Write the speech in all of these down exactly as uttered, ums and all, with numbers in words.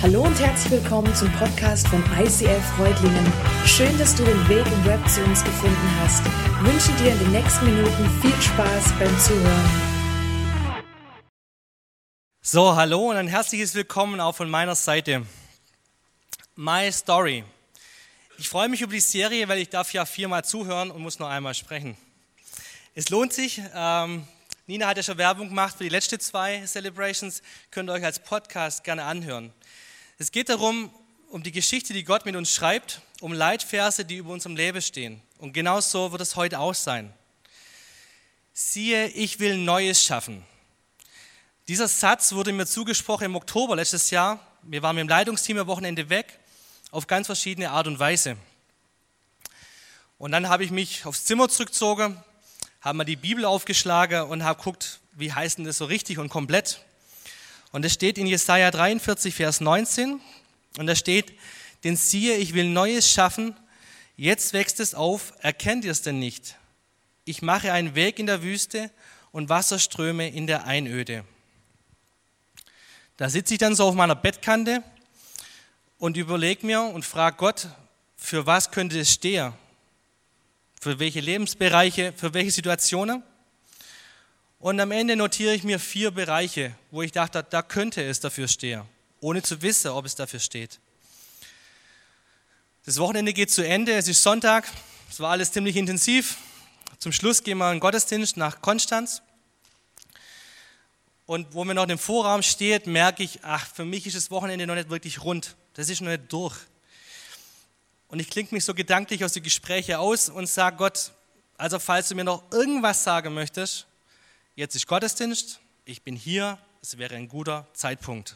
Hallo und herzlich willkommen zum Podcast von I C L Freudlingen. Schön, dass du den Weg im Web zu uns gefunden hast. Ich wünsche dir in den nächsten Minuten viel Spaß beim Zuhören. So, hallo und ein herzliches Willkommen auch von meiner Seite. My Story. Ich freue mich über die Serie, weil ich darf ja viermal zuhören und muss nur einmal sprechen. Es lohnt sich. Ähm, Nina hat ja schon Werbung gemacht für die letzten zwei Celebrations. Könnt ihr euch als Podcast gerne anhören. Es geht darum, um die Geschichte, die Gott mit uns schreibt, um Leitverse, die über unserem Leben stehen. Und genau so wird es heute auch sein. Siehe, ich will Neues schaffen. Dieser Satz wurde mir zugesprochen im Oktober letztes Jahr. Wir waren mit dem Leitungsteam am Wochenende weg, auf ganz verschiedene Art und Weise. Und dann habe ich mich aufs Zimmer zurückgezogen, habe mal die Bibel aufgeschlagen und habe geguckt, wie heißt denn das so richtig und komplett. Und es steht in Jesaja dreiundvierzig, Vers neunzehn, und da steht, denn siehe, ich will Neues schaffen, jetzt wächst es auf, erkennt ihr es denn nicht? Ich mache einen Weg in der Wüste und Wasserströme in der Einöde. Da sitze ich dann so auf meiner Bettkante und überlege mir und frage Gott, für was könnte es stehen? Für welche Lebensbereiche, für welche Situationen? Und am Ende notiere ich mir vier Bereiche, wo ich dachte, da könnte es dafür stehen, ohne zu wissen, ob es dafür steht. Das Wochenende geht zu Ende, es ist Sonntag, es war alles ziemlich intensiv. Zum Schluss gehen wir in den Gottesdienst nach Konstanz. Und wo wir noch im Vorraum steht, merke ich, ach, für mich ist das Wochenende noch nicht wirklich rund, das ist noch nicht durch. Und ich klinge mich so gedanklich aus den Gesprächen aus und sage Gott, also falls du mir noch irgendwas sagen möchtest, jetzt ist Gottesdienst, ich bin hier, es wäre ein guter Zeitpunkt.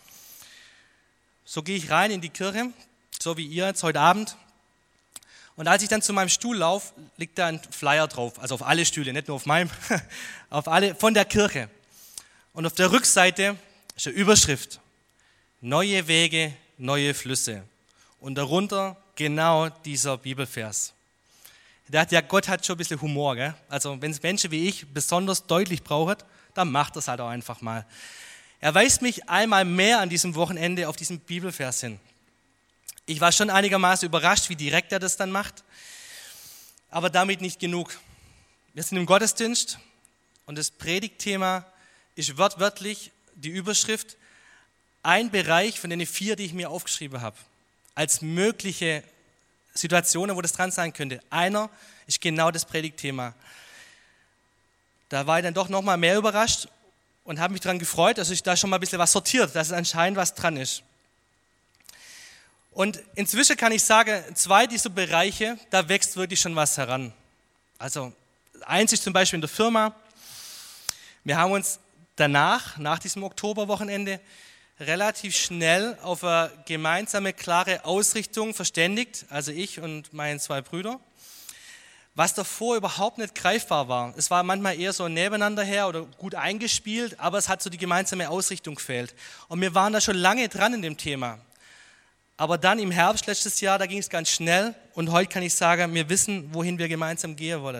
So gehe ich rein in die Kirche, so wie ihr jetzt heute Abend. Und als ich dann zu meinem Stuhl laufe, liegt da ein Flyer drauf, also auf alle Stühle, nicht nur auf meinem, auf alle, von der Kirche. Und auf der Rückseite ist eine Überschrift, neue Wege, neue Flüsse. Und darunter genau dieser Bibelvers. Ich dachte, ja, Gott hat schon ein bisschen Humor, gell? Also wenn es Menschen wie ich besonders deutlich brauchen, dann macht das halt auch einfach mal. Er weist mich einmal mehr an diesem Wochenende auf diesen Bibelvers hin. Ich war schon einigermaßen überrascht, wie direkt er das dann macht, aber damit nicht genug. Wir sind im Gottesdienst und das Predigtthema ist wörtlich die Überschrift, ein Bereich von den vier, die ich mir aufgeschrieben habe, als mögliche Situationen, wo das dran sein könnte. Einer ist genau das Predigtthema. Da war ich dann doch noch mal mehr überrascht und habe mich daran gefreut, dass ich da schon mal ein bisschen was sortiert, dass es anscheinend was dran ist. Und inzwischen kann ich sagen, zwei dieser Bereiche, da wächst wirklich schon was heran. Also eins ist zum Beispiel in der Firma. Wir haben uns danach, nach diesem Oktoberwochenende, relativ schnell auf eine gemeinsame, klare Ausrichtung verständigt, also ich und meine zwei Brüder, was davor überhaupt nicht greifbar war. Es war manchmal eher so nebeneinander her oder gut eingespielt, aber es hat so die gemeinsame Ausrichtung gefehlt. Und wir waren da schon lange dran in dem Thema. Aber dann im Herbst letztes Jahr, da ging es ganz schnell und heute kann ich sagen, wir wissen, wohin wir gemeinsam gehen wollen.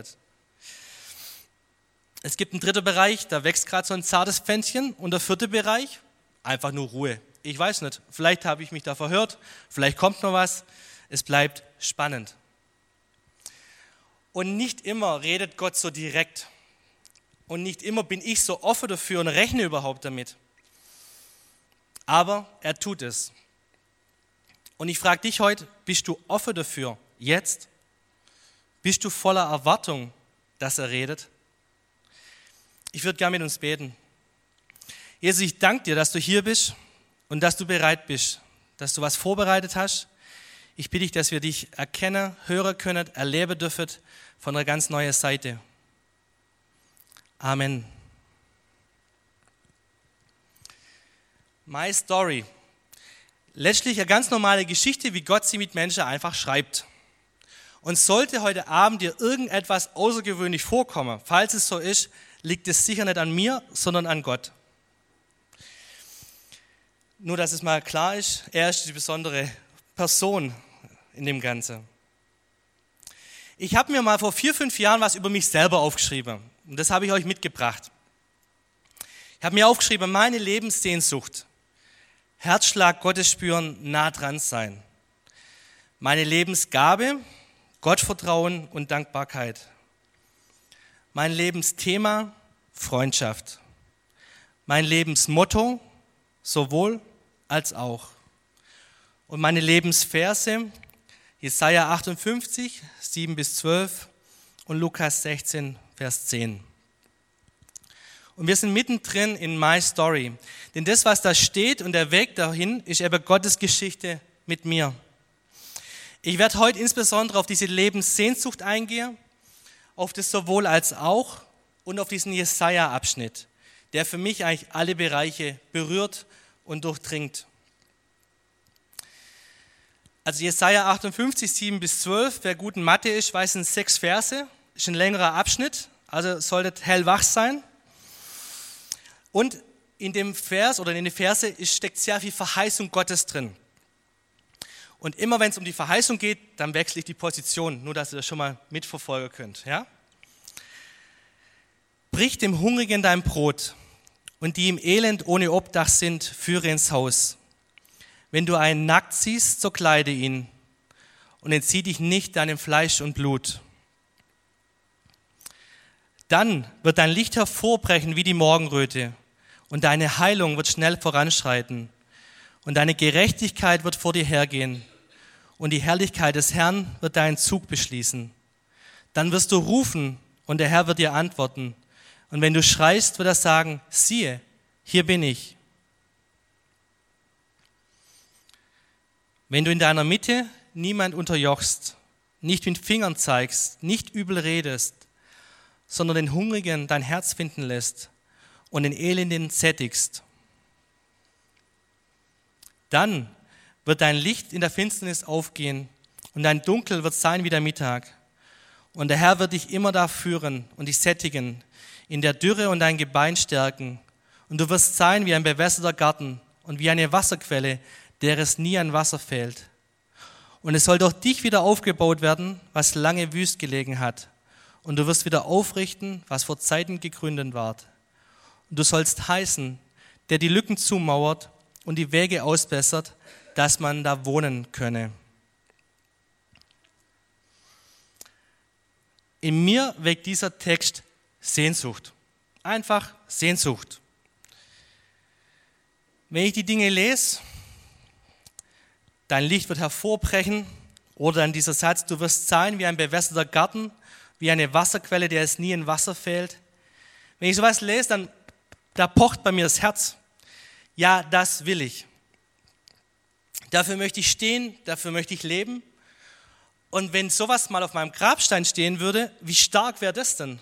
Es gibt einen dritten Bereich, da wächst gerade so ein zartes Pflänzchen, und der vierte Bereich, einfach nur Ruhe. Ich weiß nicht, vielleicht habe ich mich da verhört, vielleicht kommt noch was. Es bleibt spannend. Und nicht immer redet Gott so direkt. Und nicht immer bin ich so offen dafür und rechne überhaupt damit. Aber er tut es. Und ich frage dich heute, bist du offen dafür, jetzt? Bist du voller Erwartung, dass er redet? Ich würde gerne mit uns beten. Jesus, ich danke dir, dass du hier bist und dass du bereit bist, dass du was vorbereitet hast. Ich bitte dich, dass wir dich erkennen, hören können, erleben dürfen von einer ganz neuen Seite. Amen. My Story. Letztlich eine ganz normale Geschichte, wie Gott sie mit Menschen einfach schreibt. Und sollte heute Abend dir irgendetwas außergewöhnlich vorkommen, falls es so ist, liegt es sicher nicht an mir, sondern an Gott. Nur, dass es mal klar ist, er ist die besondere Person in dem Ganzen. Ich habe mir mal vor vier, fünf Jahren was über mich selber aufgeschrieben. Und das habe ich euch mitgebracht. Ich habe mir aufgeschrieben, meine Lebenssehnsucht Herzschlag Gottes spüren, nah dran sein. Meine Lebensgabe, Gottvertrauen und Dankbarkeit. Mein Lebensthema, Freundschaft. Mein Lebensmotto, sowohl als auch. Und meine Lebensverse, Jesaja achtundfünfzig, sieben bis zwölf und Lukas sechzehn, Vers zehn. Und wir sind mittendrin in My Story. Denn das, was da steht und der Weg dahin, ist eben Gottes Geschichte mit mir. Ich werde heute insbesondere auf diese Lebenssehnsucht eingehen, auf das sowohl als auch und auf diesen Jesaja-Abschnitt, der für mich eigentlich alle Bereiche berührt und durchdringt. Also Jesaja achtundfünfzig, sieben bis zwölf, wer gut in Mathe ist, weiß, sind sechs Verse, ist ein längerer Abschnitt, also solltet hellwach sein. Und in dem Vers oder in den Verse steckt sehr viel Verheißung Gottes drin. Und immer wenn es um die Verheißung geht, dann wechsle ich die Position, nur dass ihr das schon mal mitverfolgen könnt. Ja? Brich dem Hungrigen dein Brot und die im Elend ohne Obdach sind, führe ins Haus. Wenn du einen nackt siehst, so kleide ihn und entzieh dich nicht deinem Fleisch und Blut. Dann wird dein Licht hervorbrechen wie die Morgenröte und deine Heilung wird schnell voranschreiten. Und deine Gerechtigkeit wird vor dir hergehen und die Herrlichkeit des Herrn wird deinen Zug beschließen. Dann wirst du rufen und der Herr wird dir antworten. Und wenn du schreist, wird er sagen, siehe, hier bin ich. Wenn du in deiner Mitte niemand unterjochst, nicht mit Fingern zeigst, nicht übel redest, sondern den Hungrigen dein Herz finden lässt und den Elenden sättigst, dann wird dein Licht in der Finsternis aufgehen und dein Dunkel wird sein wie der Mittag. Und der Herr wird dich immer da führen und dich sättigen, in der Dürre und dein Gebein stärken. Und du wirst sein wie ein bewässerter Garten und wie eine Wasserquelle, der es nie an Wasser fehlt. Und es soll durch dich wieder aufgebaut werden, was lange wüst gelegen hat. Und du wirst wieder aufrichten, was vor Zeiten gegründet ward. Und du sollst heißen, der die Lücken zumauert und die Wege ausbessert, dass man da wohnen könne. In mir weckt dieser Text Sehnsucht. Einfach Sehnsucht. Wenn ich die Dinge lese, dein Licht wird hervorbrechen, oder dann dieser Satz, du wirst sein wie ein bewässerter Garten, wie eine Wasserquelle, der es nie in Wasser fehlt. Wenn ich sowas lese, dann da pocht bei mir das Herz. Ja, das will ich. Dafür möchte ich stehen, dafür möchte ich leben. Und wenn sowas mal auf meinem Grabstein stehen würde, wie stark wäre das denn?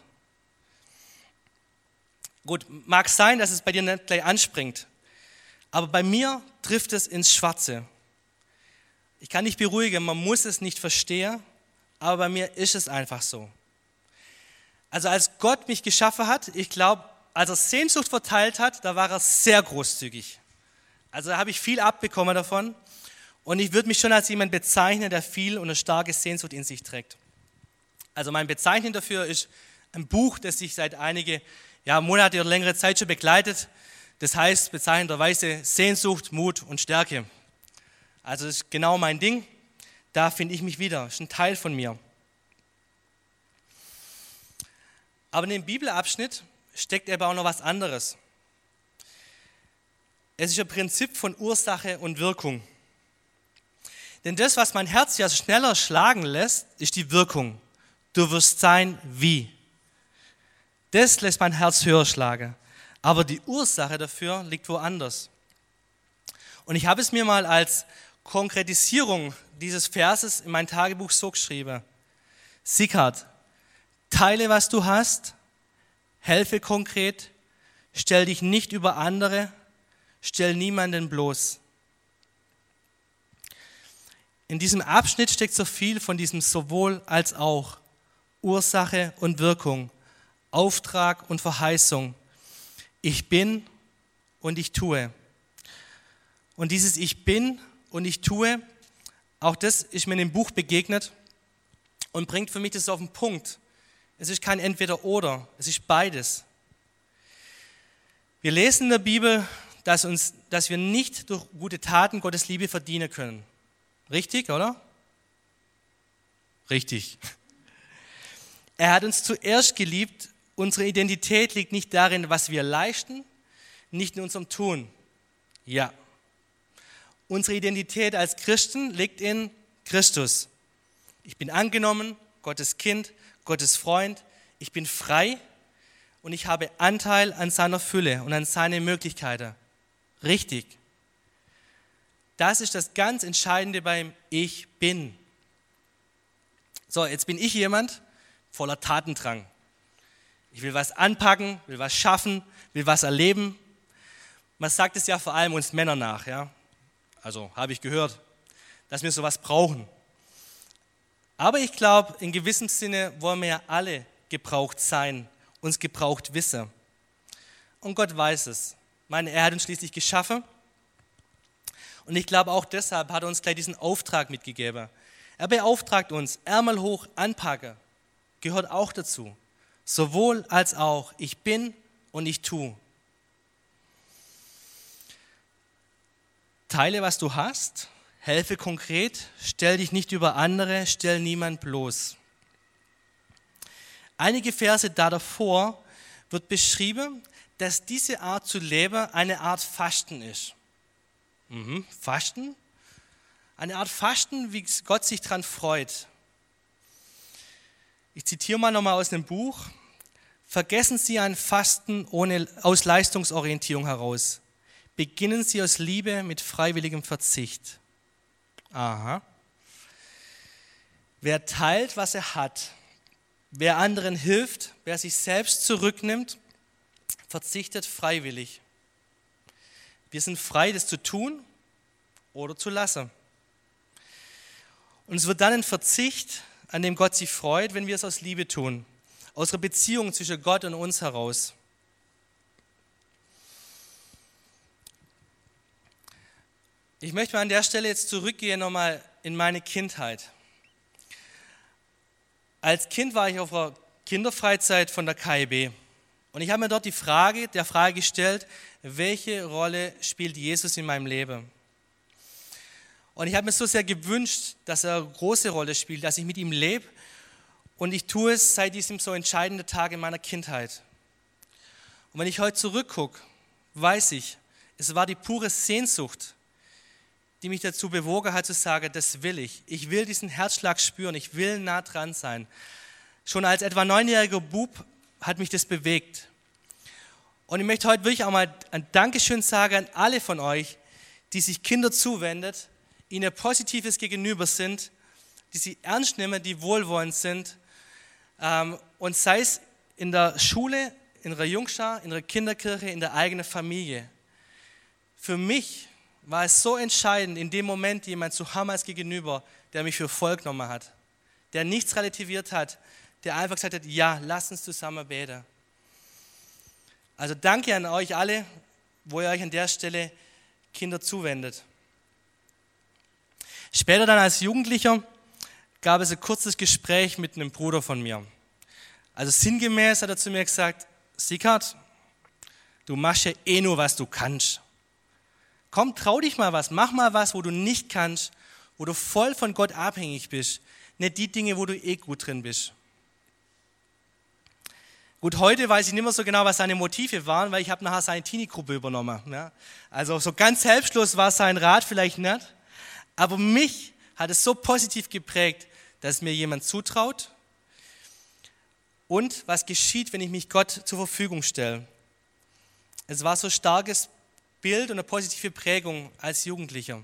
Gut, mag sein, dass es bei dir nicht gleich anspringt, aber bei mir trifft es ins Schwarze. Ich kann dich beruhigen, man muss es nicht verstehen, aber bei mir ist es einfach so. Also als Gott mich geschaffen hat, ich glaube, als er Sehnsucht verteilt hat, da war er sehr großzügig. Also da habe ich viel abbekommen davon und ich würde mich schon als jemand bezeichnen, der viel und eine starke Sehnsucht in sich trägt. Also mein Bezeichnen dafür ist ein Buch, das sich seit einige ja, Monate oder längere Zeit schon begleitet. Das heißt bezeichnenderweise Sehnsucht, Mut und Stärke. Also das ist genau mein Ding, da finde ich mich wieder, das ist ein Teil von mir. Aber in dem Bibelabschnitt steckt aber auch noch was anderes. Es ist ein Prinzip von Ursache und Wirkung. Denn das, was mein Herz ja schneller schlagen lässt, ist die Wirkung. Du wirst sein wie. Das lässt mein Herz höher schlagen. Aber die Ursache dafür liegt woanders. Und ich habe es mir mal als Konkretisierung dieses Verses in mein Tagebuch so geschrieben. Sickhardt, teile, was du hast, helfe konkret, stell dich nicht über andere, stell niemanden bloß. In diesem Abschnitt steckt so viel von diesem sowohl als auch. Ursache und Wirkung, Auftrag und Verheißung. Ich bin und ich tue. Und dieses Ich bin und ich tue, auch das ist mir in dem Buch begegnet und bringt für mich das auf den Punkt. Es ist kein Entweder-Oder, es ist beides. Wir lesen in der Bibel, dass, uns, dass wir nicht durch gute Taten Gottes Liebe verdienen können. Richtig, oder? Richtig. Er hat uns zuerst geliebt. Unsere Identität liegt nicht darin, was wir leisten, nicht in unserem Tun. Ja. Unsere Identität als Christen liegt in Christus. Ich bin angenommen, Gottes Kind, Gottes Freund. Ich bin frei und ich habe Anteil an seiner Fülle und an seinen Möglichkeiten. Richtig. Das ist das ganz Entscheidende beim Ich bin. So, jetzt bin ich jemand voller Tatendrang. Ich will was anpacken, will was schaffen, will was erleben. Man sagt es ja vor allem uns Männern nach, ja. Also habe ich gehört, dass wir sowas brauchen. Aber ich glaube, in gewissem Sinne wollen wir ja alle gebraucht sein, uns gebraucht wissen. Und Gott weiß es. Ich meine, er hat uns schließlich geschaffen. Und ich glaube, auch deshalb hat er uns gleich diesen Auftrag mitgegeben. Er beauftragt uns, Ärmel hoch, anpacken, gehört auch dazu. Sowohl als auch, ich bin und ich tue. Teile, was du hast, helfe konkret, stell dich nicht über andere, stell niemand bloß. Einige Verse da davor wird beschrieben, dass diese Art zu leben eine Art Fasten ist. Mhm, Fasten? Eine Art Fasten, wie Gott sich daran freut. Ich zitiere mal nochmal aus dem Buch. Vergessen Sie ein Fasten ohne, aus Leistungsorientierung heraus. Beginnen Sie aus Liebe mit freiwilligem Verzicht. Aha. Wer teilt, was er hat, wer anderen hilft, wer sich selbst zurücknimmt, verzichtet freiwillig. Wir sind frei, das zu tun oder zu lassen. Und es wird dann ein Verzicht, an dem Gott sich freut, wenn wir es aus Liebe tun, aus der Beziehung zwischen Gott und uns heraus. Ich möchte mal an der Stelle jetzt zurückgehen nochmal in meine Kindheit. Als Kind war ich auf einer Kinderfreizeit von der K I B und ich habe mir dort die Frage, der Frage gestellt, welche Rolle spielt Jesus in meinem Leben? Und ich habe mir so sehr gewünscht, dass er eine große Rolle spielt, dass ich mit ihm lebe und ich tue es seit diesem so entscheidenden Tag in meiner Kindheit. Und wenn ich heute zurückgucke, weiß ich, es war die pure Sehnsucht, die mich dazu bewogen hat zu sagen, das will ich. Ich will diesen Herzschlag spüren, ich will nah dran sein. Schon als etwa neunjähriger Bub hat mich das bewegt. Und ich möchte heute wirklich auch mal ein Dankeschön sagen an alle von euch, die sich Kinder zuwendet, ihnen Positives gegenüber sind, die sie ernst nehmen, die wohlwollend sind. Und sei es in der Schule, in der Jungschar, in der Kinderkirche, in der eigenen Familie. Für mich war es so entscheidend, in dem Moment jemand zu haben als gegenüber, der mich für voll genommen hat, der nichts relativiert hat, der einfach gesagt hat, ja, lass uns zusammen beten. Also danke an euch alle, wo ihr euch an der Stelle Kinder zuwendet. Später dann als Jugendlicher gab es ein kurzes Gespräch mit einem Bruder von mir. Also sinngemäß hat er zu mir gesagt, Sickert, du machst ja eh nur, was du kannst. Komm, trau dich mal was, mach mal was, wo du nicht kannst, wo du voll von Gott abhängig bist, nicht die Dinge, wo du eh gut drin bist. Gut, heute weiß ich nicht mehr so genau, was seine Motive waren, weil ich habe nachher seine Teenie-Gruppe übernommen. Ja? Also so ganz selbstlos war sein Rat vielleicht nicht, aber mich hat es so positiv geprägt, dass mir jemand zutraut und was geschieht, wenn ich mich Gott zur Verfügung stelle. Es war so ein starkes Bild und eine positive Prägung als Jugendlicher.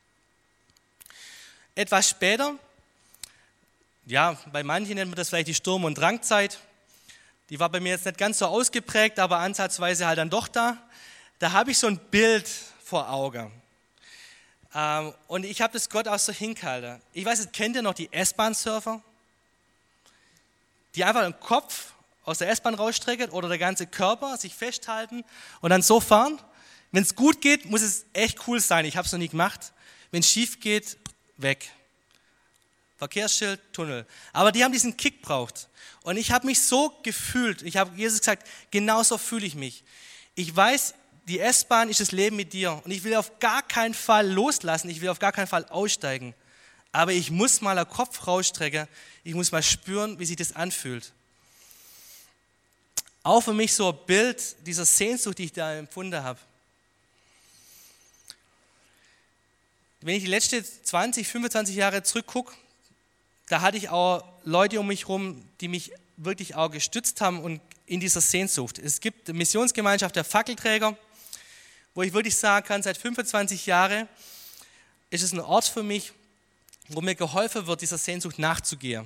Etwas später, ja, bei manchen nennt man das vielleicht die Sturm- und Drangzeit, die war bei mir jetzt nicht ganz so ausgeprägt, aber ansatzweise halt dann doch da. Da habe ich so ein Bild vor Augen. Ähm, und ich habe das Gott auch so hingehalten. Ich weiß nicht, kennt ihr noch die S-Bahn-Surfer? Die einfach den Kopf aus der S-Bahn rausstrecken oder der ganze Körper sich festhalten und dann so fahren. Wenn es gut geht, muss es echt cool sein. Ich habe es noch nie gemacht. Wenn es schief geht, weg. Verkehrsschild, Tunnel. Aber die haben diesen Kick gebraucht. Und ich habe mich so gefühlt. Ich habe Jesus gesagt, genauso fühle ich mich. Ich weiß, die S-Bahn ist das Leben mit dir und ich will auf gar keinen Fall loslassen, ich will auf gar keinen Fall aussteigen. Aber ich muss mal den Kopf rausstrecken, ich muss mal spüren, wie sich das anfühlt. Auch für mich so ein Bild dieser Sehnsucht, die ich da empfunden habe. Wenn ich die letzten zwanzig, fünfundzwanzig Jahre zurückgucke, da hatte ich auch Leute um mich herum, die mich wirklich auch gestützt haben und in dieser Sehnsucht. Es gibt eine Missionsgemeinschaft der Fackelträger, wo ich wirklich sagen kann, seit fünfundzwanzig Jahren ist es ein Ort für mich, wo mir geholfen wird, dieser Sehnsucht nachzugehen.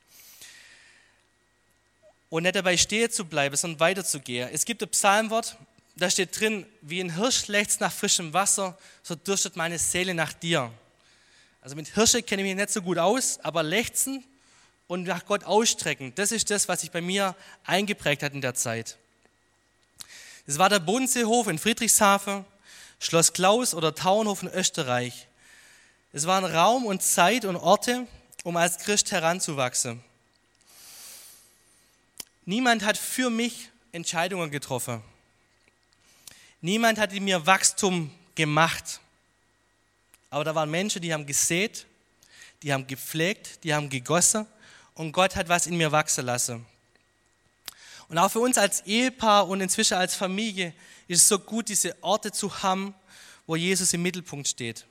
Und nicht dabei stehen zu bleiben, sondern weiterzugehen. Es gibt ein Psalmwort, da steht drin, wie ein Hirsch lechzt nach frischem Wasser, so dürstet meine Seele nach dir. Also mit Hirsche kenne ich mich nicht so gut aus, aber lechzen und nach Gott ausstrecken, das ist das, was sich bei mir eingeprägt hat in der Zeit. Das war der Bodenseehof in Friedrichshafen, Schloss Klaus oder Tauernhof in Österreich. Es waren Raum und Zeit und Orte, um als Christ heranzuwachsen. Niemand hat für mich Entscheidungen getroffen. Niemand hat in mir Wachstum gemacht. Aber da waren Menschen, die haben gesät, die haben gepflegt, die haben gegossen und Gott hat was in mir wachsen lassen. Und auch für uns als Ehepaar und inzwischen als Familie ist es so gut, diese Orte zu haben, wo Jesus im Mittelpunkt steht.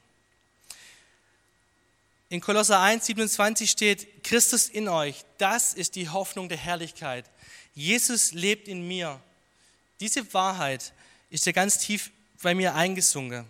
In Kolosser eins, siebenundzwanzig steht, Christus in euch, das ist die Hoffnung der Herrlichkeit. Jesus lebt in mir. Diese Wahrheit ist ja ganz tief bei mir eingesunken.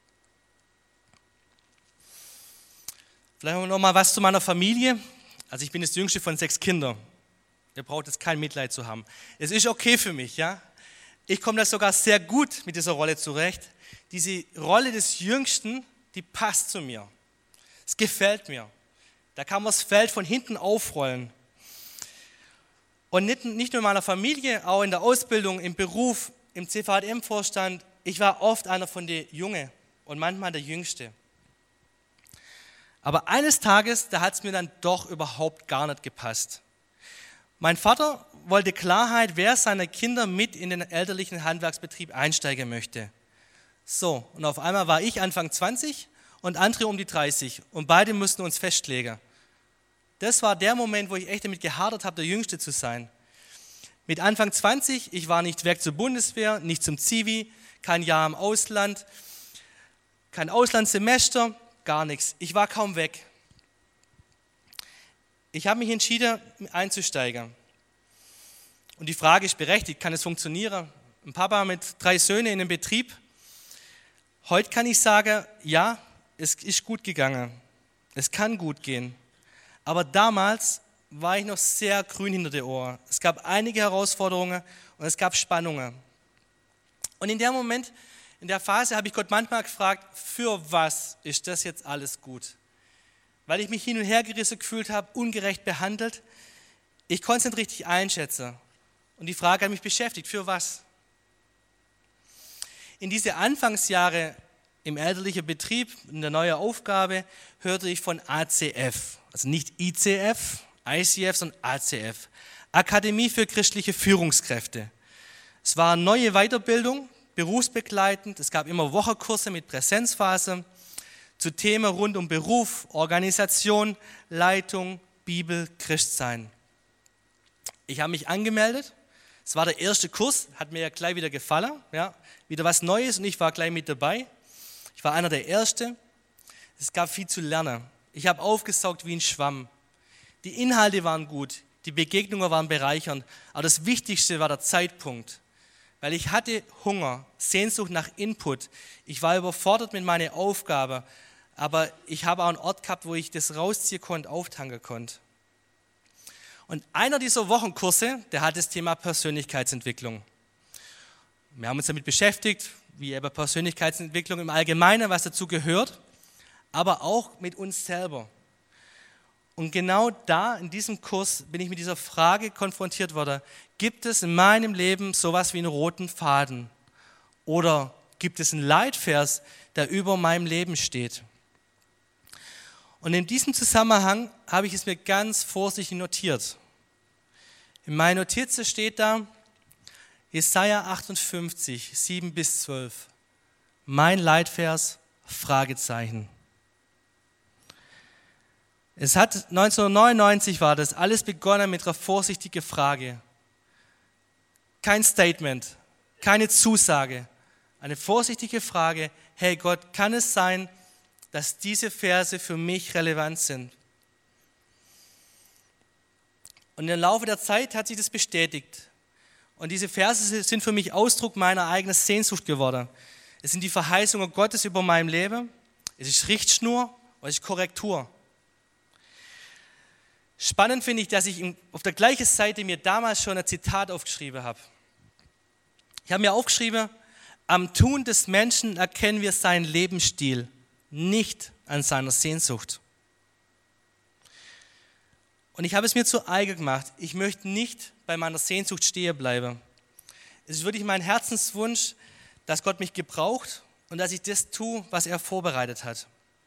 Vielleicht noch mal was zu meiner Familie. Also ich bin das jüngste von sechs Kindern. Ihr braucht jetzt kein Mitleid zu haben. Es ist okay für mich, ja. Ich komme da sogar sehr gut mit dieser Rolle zurecht. Diese Rolle des Jüngsten, die passt zu mir. Es gefällt mir. Da kann man das Feld von hinten aufrollen. Und nicht, nicht nur in meiner Familie, auch in der Ausbildung, im Beruf, im C V H M-Vorstand. Ich war oft einer von den Jungen und manchmal der Jüngste. Aber eines Tages, da hat es mir dann doch überhaupt gar nicht gepasst. Mein Vater wollte Klarheit, wer seiner Kinder mit in den elterlichen Handwerksbetrieb einsteigen möchte. So, und auf einmal war ich Anfang zwanzig und andere um die dreißig und beide mussten uns festlegen. Das war der Moment, wo ich echt damit gehadert habe, der Jüngste zu sein. Mit Anfang zwanzig, ich war nicht weg zur Bundeswehr, nicht zum Zivi, kein Jahr im Ausland, kein Auslandssemester, gar nichts. Ich war kaum weg. Ich habe mich entschieden, einzusteigen. Und die Frage ist berechtigt, kann es funktionieren? Ein Papa mit drei Söhnen in einem Betrieb. Heute kann ich sagen, ja, es ist gut gegangen. Es kann gut gehen. Aber damals war ich noch sehr grün hinter den Ohren. Es gab einige Herausforderungen und es gab Spannungen. Und in dem Moment, in der Phase habe ich Gott manchmal gefragt, für was ist das jetzt alles gut? Weil ich mich hin und her gerissen gefühlt habe, ungerecht behandelt. Ich konnte es nicht richtig einschätzen. Und die Frage hat mich beschäftigt, für was? In diese Anfangsjahre im elterlichen Betrieb, in der neuen Aufgabe, hörte ich von A C F. Also nicht I C F, I C F, sondern A C F. Akademie für christliche Führungskräfte. Es war eine neue Weiterbildung, berufsbegleitend. Es gab immer Wochenkurse mit Präsenzphase zu Themen rund um Beruf, Organisation, Leitung, Bibel, Christsein. Ich habe mich angemeldet. Es war der erste Kurs, hat mir ja gleich wieder gefallen. Ja, wieder was Neues und ich war gleich mit dabei. Ich war einer der Ersten. Es gab viel zu lernen. Ich habe aufgesaugt wie ein Schwamm. Die Inhalte waren gut, die Begegnungen waren bereichernd, aber das Wichtigste war der Zeitpunkt. Weil ich hatte Hunger, Sehnsucht nach Input. Ich war überfordert mit meiner Aufgabe, aber ich habe auch einen Ort gehabt, wo ich das rausziehen konnte, auftanken konnte. Und einer dieser Wochenkurse, der hat das Thema Persönlichkeitsentwicklung. Wir haben uns damit beschäftigt, wie eben Persönlichkeitsentwicklung im Allgemeinen, was dazu gehört, aber auch mit uns selber. Und genau da, in diesem Kurs, bin ich mit dieser Frage konfrontiert worden, gibt es in meinem Leben sowas wie einen roten Faden? Oder gibt es einen Leitvers, der über meinem Leben steht? Und in diesem Zusammenhang habe ich es mir ganz vorsichtig notiert. In meinen Notizen steht da, Jesaja achtundfünfzig, sieben bis zwölf. Mein Leitvers, Fragezeichen. Es hat neunzehnhundertneunundneunzig war das alles begonnen mit einer vorsichtigen Frage. Kein Statement, keine Zusage. Eine vorsichtige Frage, hey Gott, kann es sein, dass diese Verse für mich relevant sind? Und im Laufe der Zeit hat sich das bestätigt. Und diese Verse sind für mich Ausdruck meiner eigenen Sehnsucht geworden. Es sind die Verheißungen Gottes über meinem Leben. Es ist Richtschnur und es ist Korrektur. Spannend finde ich, dass ich auf der gleichen Seite mir damals schon ein Zitat aufgeschrieben habe. Ich habe mir aufgeschrieben, am Tun des Menschen erkennen wir seinen Lebensstil, nicht an seiner Sehnsucht. Und ich habe es mir zu eigen gemacht, ich möchte nicht bei meiner Sehnsucht stehen bleiben. Es ist wirklich mein Herzenswunsch, dass Gott mich gebraucht und dass ich das tue, was er vorbereitet hat.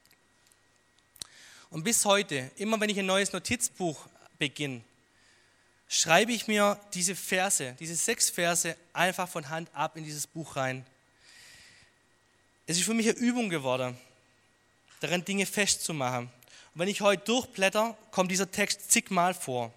Und bis heute, immer wenn ich ein neues Notizbuch beginne, schreibe ich mir diese Verse, diese sechs Verse einfach von Hand ab in dieses Buch rein. Es ist für mich eine Übung geworden, darin Dinge festzumachen. Und wenn ich heute durchblätter, kommt dieser Text zigmal vor.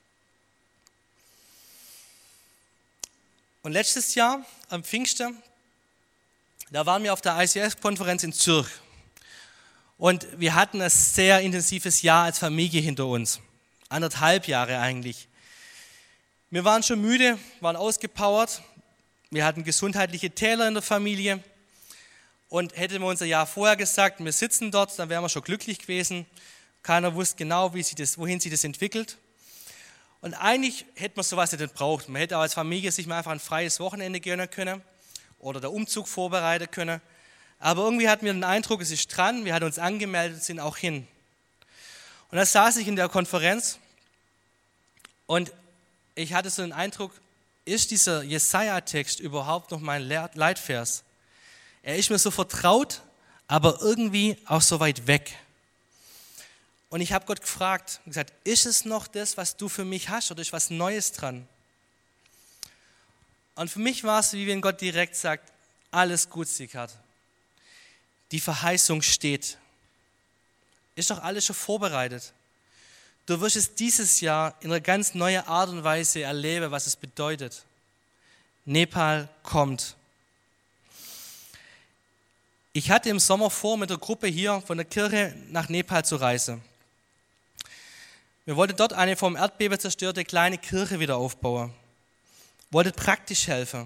Und letztes Jahr, am Pfingsten, da waren wir auf der I C F-Konferenz in Zürich. Und wir hatten ein sehr intensives Jahr als Familie hinter uns. Anderthalb Jahre eigentlich. Wir waren schon müde, waren ausgepowert. Wir hatten gesundheitliche Täler in der Familie. Und hätten wir uns ein Jahr vorher gesagt, wir sitzen dort, dann wären wir schon glücklich gewesen. Keiner wusste genau, wie sich das, wohin sich das entwickelt. Und eigentlich hätte man sowas nicht gebraucht. Man hätte auch als Familie sich mal einfach ein freies Wochenende gönnen können oder der Umzug vorbereiten können. Aber irgendwie hatten wir den Eindruck, es ist dran, wir hatten uns angemeldet und sind auch hin. Und da saß ich in der Konferenz und ich hatte so den Eindruck, ist dieser Jesaja-Text überhaupt noch mein Leitvers? Er ist mir so vertraut, aber irgendwie auch so weit weg. Und ich habe Gott gefragt und gesagt, ist es noch das, was du für mich hast oder ist was Neues dran? Und für mich war es, wie wenn Gott direkt sagt, alles gut, Sighart. Die Verheißung steht. Ist doch alles schon vorbereitet. Du wirst es dieses Jahr in einer ganz neuen Art und Weise erleben, was es bedeutet. Nepal kommt. Ich hatte im Sommer vor, mit der Gruppe hier von der Kirche nach Nepal zu reisen. Wir wollten dort eine vom Erdbeben zerstörte kleine Kirche wieder aufbauen. Wollten praktisch helfen.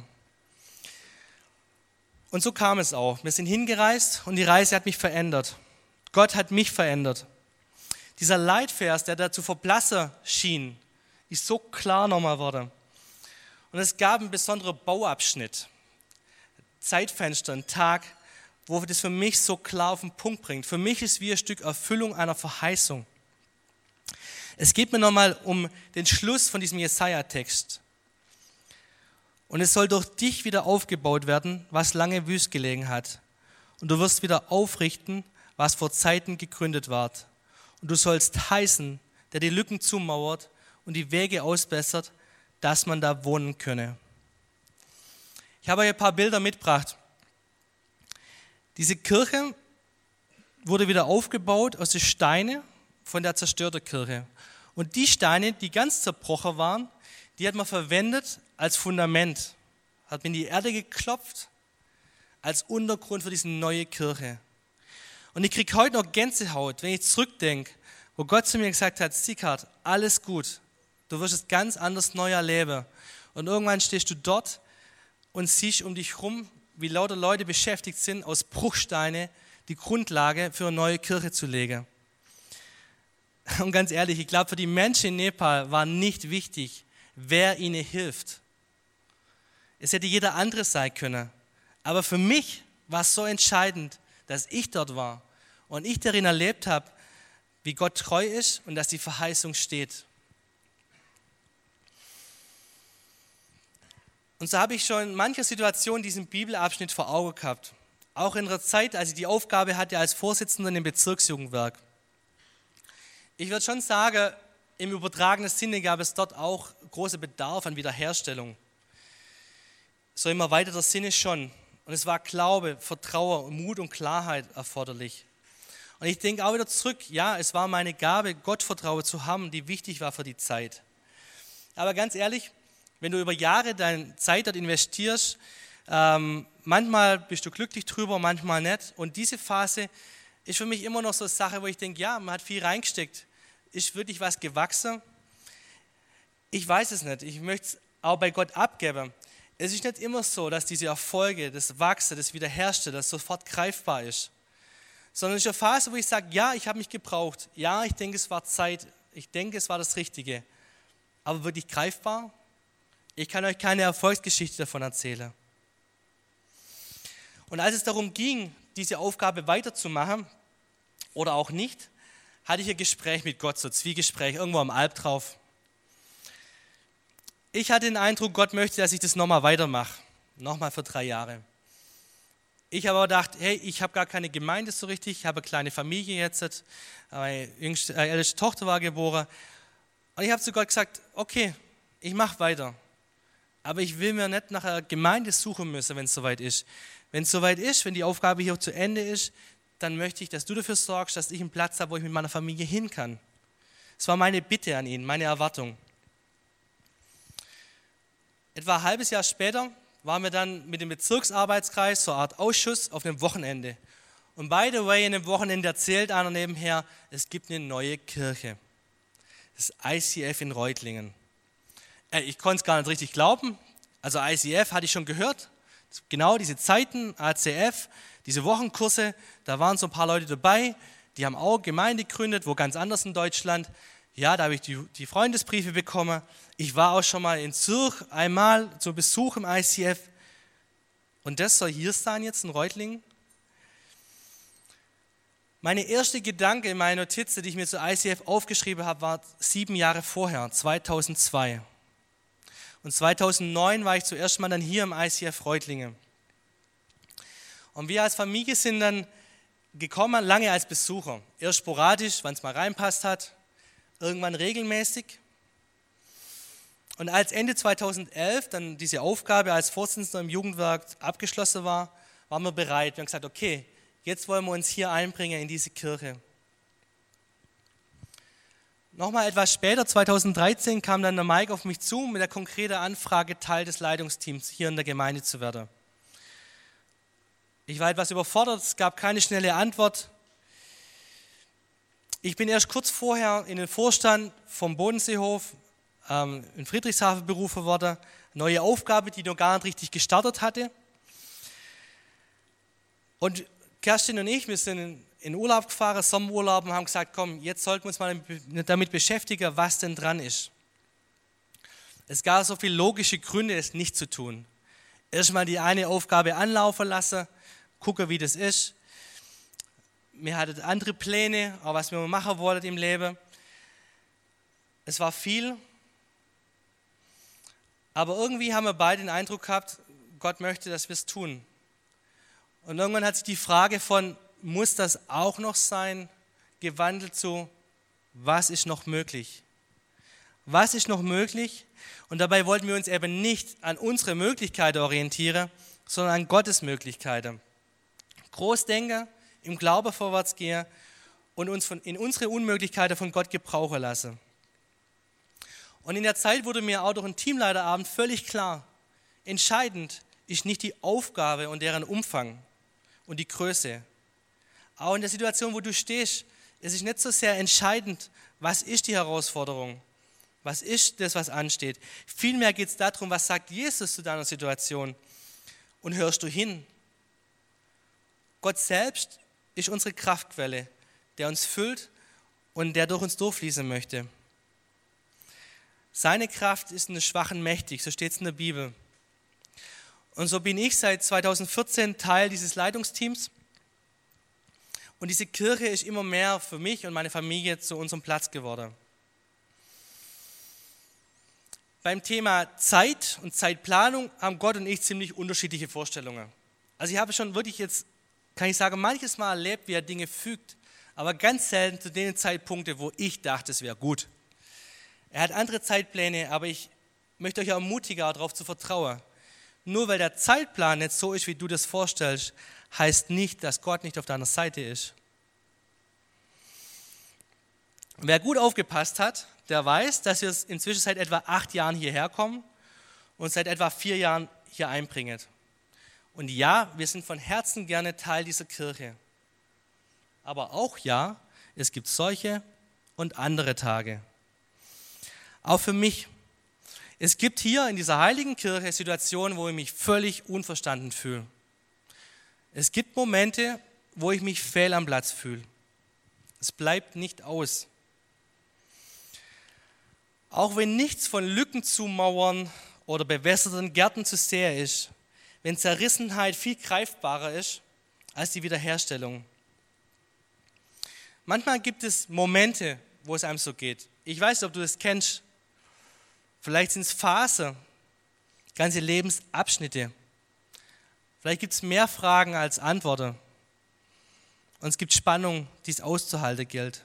Und so kam es auch. Wir sind hingereist und die Reise hat mich verändert. Gott hat mich verändert. Dieser Leitvers, der da zu verblassen schien, ist so klar nochmal geworden. Und es gab einen besonderen Bauabschnitt, Zeitfenster, einen Tag, wo das für mich so klar auf den Punkt bringt. Für mich ist es wie ein Stück Erfüllung einer Verheißung. Es geht mir nochmal um den Schluss von diesem Jesaja-Text. Und es soll durch dich wieder aufgebaut werden, was lange wüst gelegen hat. Und du wirst wieder aufrichten, was vor Zeiten gegründet ward. Und du sollst heißen, der die Lücken zumauert und die Wege ausbessert, dass man da wohnen könne. Ich habe euch ein paar Bilder mitgebracht. Diese Kirche wurde wieder aufgebaut aus den Steinen von der zerstörten Kirche. Und die Steine, die ganz zerbrochen waren, die hat man verwendet als Fundament, hat man in die Erde geklopft, als Untergrund für diese neue Kirche. Und ich kriege heute noch Gänsehaut, wenn ich zurückdenke, wo Gott zu mir gesagt hat, Sighart, alles gut, du wirst es ganz anders neu erleben. Und irgendwann stehst du dort und siehst um dich rum, wie lauter Leute beschäftigt sind, aus Bruchsteine die Grundlage für eine neue Kirche zu legen. Und ganz ehrlich, ich glaube, für die Menschen in Nepal war nicht wichtig, wer ihnen hilft. Es hätte jeder andere sein können. Aber für mich war es so entscheidend, dass ich dort war und ich darin erlebt habe, wie Gott treu ist und dass die Verheißung steht. Und so habe ich schon in mancher Situation diesen Bibelabschnitt vor Augen gehabt. Auch in der Zeit, als ich die Aufgabe hatte als Vorsitzender im Bezirksjugendwerk. Ich würde schon sagen, im übertragenen Sinne gab es dort auch großen Bedarf an Wiederherstellung. so im erweiterten Sinne schon. Und es war Glaube, Vertrauen, Mut und Klarheit erforderlich. Und ich denke auch wieder zurück, ja, es war meine Gabe, Gottvertrauen zu haben, die wichtig war für die Zeit. Aber ganz ehrlich, wenn du über Jahre deine Zeit dort investierst, ähm, manchmal bist du glücklich drüber, manchmal nicht. Und diese Phase ist für mich immer noch so eine Sache, wo ich denke, ja, man hat viel reingesteckt. Ist wirklich was gewachsen? Ich weiß es nicht. Ich möchte es auch bei Gott abgeben. Es ist nicht immer so, dass diese Erfolge, das Wachsen, das Wiederherstellen, das sofort greifbar ist. Sondern es ist eine Phase, wo ich sage, ja, ich habe mich gebraucht. Ja, ich denke, es war Zeit. Ich denke, es war das Richtige. Aber wirklich greifbar? Ich kann euch keine Erfolgsgeschichte davon erzählen. Und als es darum ging, diese Aufgabe weiterzumachen oder auch nicht, hatte ich ein Gespräch mit Gott, so ein Zwiegespräch, irgendwo am Alp drauf. Ich hatte den Eindruck, Gott möchte, dass ich das nochmal weitermache. Nochmal für drei Jahre. Ich habe aber gedacht, hey, ich habe gar keine Gemeinde so richtig, ich habe eine kleine Familie jetzt, meine jüngste, äh, älteste Tochter war geboren. Und ich habe zu Gott gesagt, okay, ich mache weiter. Aber ich will mir nicht nach einer Gemeinde suchen müssen, wenn es soweit ist. Wenn es soweit ist, wenn die Aufgabe hier zu Ende ist, dann möchte ich, dass du dafür sorgst, dass ich einen Platz habe, wo ich mit meiner Familie hin kann. Das war meine Bitte an ihn, meine Erwartung. Etwa ein halbes Jahr später waren wir dann mit dem Bezirksarbeitskreis, so eine Art Ausschuss, auf einem Wochenende. Und by the way, in dem Wochenende erzählt einer nebenher, es gibt eine neue Kirche. Das I C F in Reutlingen. Äh, ich konnte es gar nicht richtig glauben. Also I C F hatte ich schon gehört. Genau diese Zeiten, A C F, diese Wochenkurse, da waren so ein paar Leute dabei, die haben auch Gemeinde gegründet, wo ganz anders in Deutschland. Ja, da habe ich die, die Freundesbriefe bekommen. Ich war auch schon mal in Zürich einmal zu Besuch im I C F. Und das soll hier sein jetzt in Reutlingen? Meine erste Gedanke in meiner Notiz, die ich mir zu I C F aufgeschrieben habe, war sieben Jahre vorher, zweitausendzwei. Und zweitausendneun war ich zuerst mal dann hier im I C F Reutlingen. Und wir als Familie sind dann gekommen, lange als Besucher. Erst sporadisch, wann es mal reinpasst hat, irgendwann regelmäßig. Und als Ende zweitausendelf dann diese Aufgabe als Vorsitzender im Jugendwerk abgeschlossen war, waren wir bereit. Wir haben gesagt, okay, jetzt wollen wir uns hier einbringen in diese Kirche. Nochmal etwas später, zweitausenddreizehn, kam dann der Mike auf mich zu mit der konkreten Anfrage, Teil des Leitungsteams hier in der Gemeinde zu werden. Ich war etwas überfordert, es gab keine schnelle Antwort. Ich bin erst kurz vorher in den Vorstand vom Bodenseehof ähm, in Friedrichshafen berufen worden. Neue Aufgabe, die noch gar nicht richtig gestartet hatte. Und Kerstin und ich, wir sind in Urlaub gefahren, Sommerurlaub, und haben gesagt, komm, jetzt sollten wir uns mal damit beschäftigen, was denn dran ist. Es gab so viele logische Gründe, es nicht zu tun. Erstmal die eine Aufgabe anlaufen lassen, gucken, wie das ist. Wir hatten andere Pläne, auch was wir machen wollten im Leben. Es war viel, aber irgendwie haben wir beide den Eindruck gehabt, Gott möchte, dass wir es tun. Und irgendwann hat sich die Frage von, muss das auch noch sein, gewandelt zu, was ist noch möglich? Was ist noch möglich? Und dabei wollten wir uns eben nicht an unsere Möglichkeiten orientieren, sondern an Gottes Möglichkeiten. Großdenken, im Glauben vorwärts gehen und uns von, in unsere Unmöglichkeiten von Gott gebrauchen lassen. Und in der Zeit wurde mir auch durch einen Teamleiterabend völlig klar, entscheidend ist nicht die Aufgabe und deren Umfang und die Größe. Auch in der Situation, wo du stehst, es ist nicht so sehr entscheidend, was ist die Herausforderung, was ist das, was ansteht. Vielmehr geht es darum, was sagt Jesus zu deiner Situation und hörst du hin. Gott selbst ist unsere Kraftquelle, der uns füllt und der durch uns durchfließen möchte. Seine Kraft ist in den Schwachen mächtig, so steht es in der Bibel. Und so bin ich seit zweitausendvierzehn Teil dieses Leitungsteams. Und diese Kirche ist immer mehr für mich und meine Familie zu unserem Platz geworden. Beim Thema Zeit und Zeitplanung haben Gott und ich ziemlich unterschiedliche Vorstellungen. Also ich habe schon wirklich jetzt, kann ich sagen, manches Mal erlebt, wie er Dinge fügt, aber ganz selten zu den Zeitpunkten, wo ich dachte, es wäre gut. Er hat andere Zeitpläne, aber ich möchte euch ermutigen, darauf zu vertrauen. Nur weil der Zeitplan nicht so ist, wie du das vorstellst, heißt nicht, dass Gott nicht auf deiner Seite ist. Wer gut aufgepasst hat, der weiß, dass wir inzwischen seit etwa acht Jahren hierher kommen und seit etwa vier Jahren hier einbringen. Und ja, wir sind von Herzen gerne Teil dieser Kirche. Aber auch ja, es gibt solche und andere Tage. Auch für mich. Es gibt hier in dieser heiligen Kirche Situationen, wo ich mich völlig unverstanden fühle. Es gibt Momente, wo ich mich fehl am Platz fühle. Es bleibt nicht aus. Auch wenn nichts von Lücken zu Mauern oder bewässerten Gärten zu sehen ist, wenn Zerrissenheit viel greifbarer ist als die Wiederherstellung. Manchmal gibt es Momente, wo es einem so geht. Ich weiß nicht, ob du das kennst. Vielleicht sind es Phasen, ganze Lebensabschnitte. Vielleicht gibt es mehr Fragen als Antworten. Und es gibt Spannung, die es auszuhalten gilt.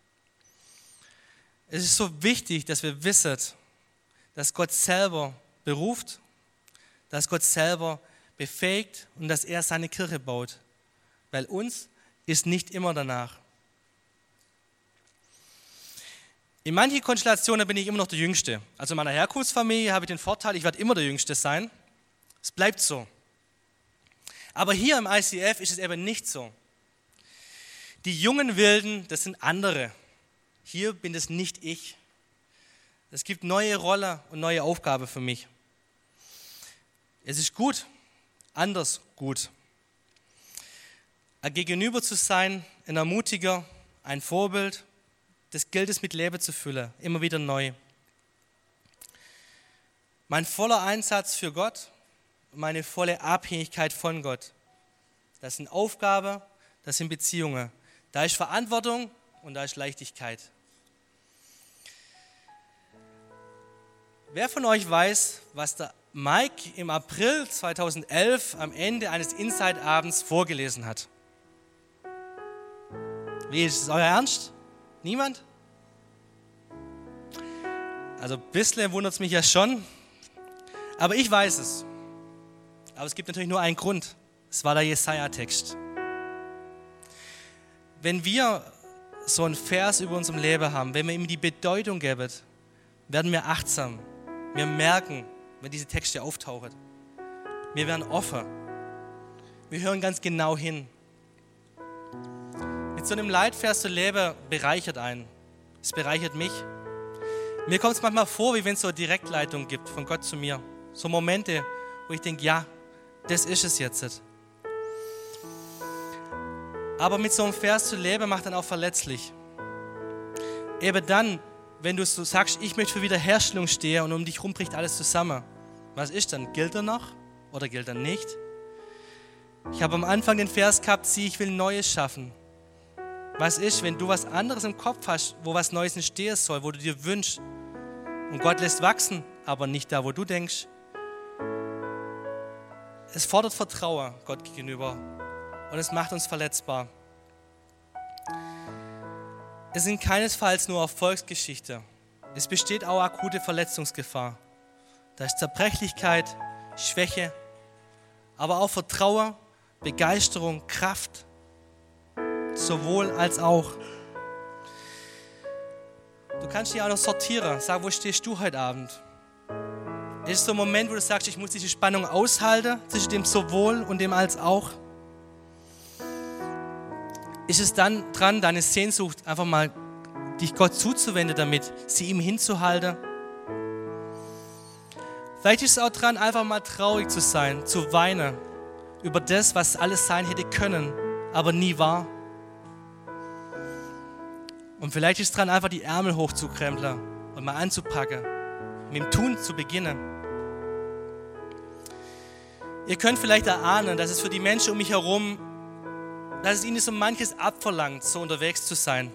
Es ist so wichtig, dass wir wissen, dass Gott selber beruft, dass Gott selber befähigt und dass er seine Kirche baut. Weil uns ist nicht immer danach. In manchen Konstellationen bin ich immer noch der Jüngste. Also in meiner Herkunftsfamilie habe ich den Vorteil, ich werde immer der Jüngste sein. Es bleibt so. Aber hier im I C F ist es eben nicht so. Die jungen Wilden, das sind andere. Hier bin es nicht ich. Es gibt neue Rolle und neue Aufgabe für mich. Es ist gut, anders gut. Ein Gegenüber zu sein, ein Ermutiger, ein Vorbild, das gilt es mit Leben zu füllen, immer wieder neu. Mein voller Einsatz für Gott, meine volle Abhängigkeit von Gott. Das sind Aufgaben, das sind Beziehungen. Da ist Verantwortung und da ist Leichtigkeit. Wer von euch weiß, was der Mike im April zweitausendelf am Ende eines Inside-Abends vorgelesen hat? Wie ist es euer Ernst? Niemand? Also ein bisschen wundert es mich ja schon, aber ich weiß es. Aber es gibt natürlich nur einen Grund. Es war der Jesaja-Text. Wenn wir so einen Vers über unserem Leben haben, wenn wir ihm die Bedeutung geben, werden wir achtsam. Wir merken, wenn diese Texte auftauchen. Wir werden offen. Wir hören ganz genau hin. Mit so einem Leitvers zu leben, bereichert einen. Es bereichert mich. Mir kommt es manchmal vor, wie wenn es so eine Direktleitung gibt von Gott zu mir. So Momente, wo ich denke, ja, das ist es jetzt. Aber mit so einem Vers zu leben, macht dann auch verletzlich. Eben dann, wenn du so sagst, ich möchte für Wiederherstellung stehen und um dich herum bricht alles zusammen. Was ist dann? Gilt er noch oder gilt er nicht? Ich habe am Anfang den Vers gehabt, sieh, ich will Neues schaffen. Was ist, wenn du was anderes im Kopf hast, wo was Neues entstehen soll, wo du dir wünschst und Gott lässt wachsen, aber nicht da, wo du denkst? Es fordert Vertrauen Gott gegenüber und es macht uns verletzbar. Es sind keinesfalls nur Erfolgsgeschichten. Es besteht auch akute Verletzungsgefahr. Da ist Zerbrechlichkeit, Schwäche, aber auch Vertrauen, Begeisterung, Kraft. Sowohl als auch. Du kannst dich auch noch sortieren. Sag, wo stehst du heute Abend? Es ist so ein Moment, wo du sagst, ich muss diese Spannung aushalten zwischen dem sowohl und dem als auch. Ist es dann dran, deine Sehnsucht einfach mal dich Gott zuzuwenden damit, sie ihm hinzuhalten? Vielleicht ist es auch dran, einfach mal traurig zu sein, zu weinen über das, was alles sein hätte können, aber nie war. Und vielleicht ist es dran, einfach die Ärmel hochzukrempeln und mal anzupacken, mit dem Tun zu beginnen. Ihr könnt vielleicht erahnen, dass es für die Menschen um mich herum, dass es ihnen so manches abverlangt, so unterwegs zu sein.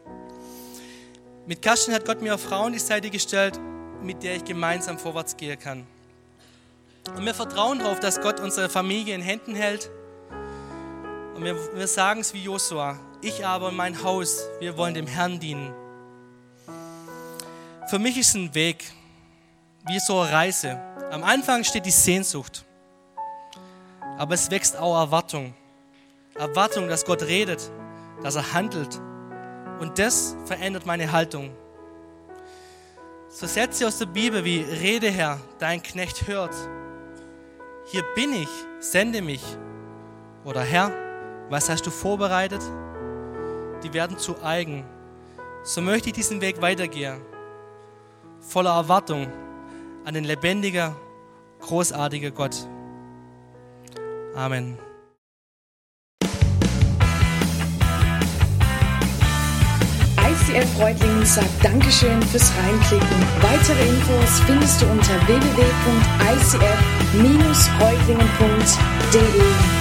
Mit Karsten hat Gott mir eine Frau an die Seite gestellt, mit der ich gemeinsam vorwärts gehen kann. Und wir vertrauen darauf, dass Gott unsere Familie in Händen hält. Und wir, wir sagen es wie Josua, ich aber und mein Haus, wir wollen dem Herrn dienen. Für mich ist es ein Weg, wie so eine Reise. Am Anfang steht die Sehnsucht. Aber es wächst auch Erwartung. Erwartung, dass Gott redet, dass er handelt. Und das verändert meine Haltung. So Sätze aus der Bibel wie: Rede, Herr, dein Knecht hört. Hier bin ich, sende mich. Oder Herr, was hast du vorbereitet? Die werden zu eigen. So möchte ich diesen Weg weitergehen. Voller Erwartung an den lebendigen, großartigen Gott. Amen. I C F Reutlingen sagt Dankeschön fürs Reinklicken. Weitere Infos findest du unter w w w punkt i c f Bindestrich reutlingen punkt d e.